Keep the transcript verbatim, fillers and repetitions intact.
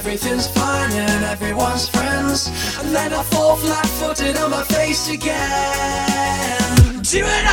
everything's fine and everyone's friends, and then I fall flat-footed on my face again. Do it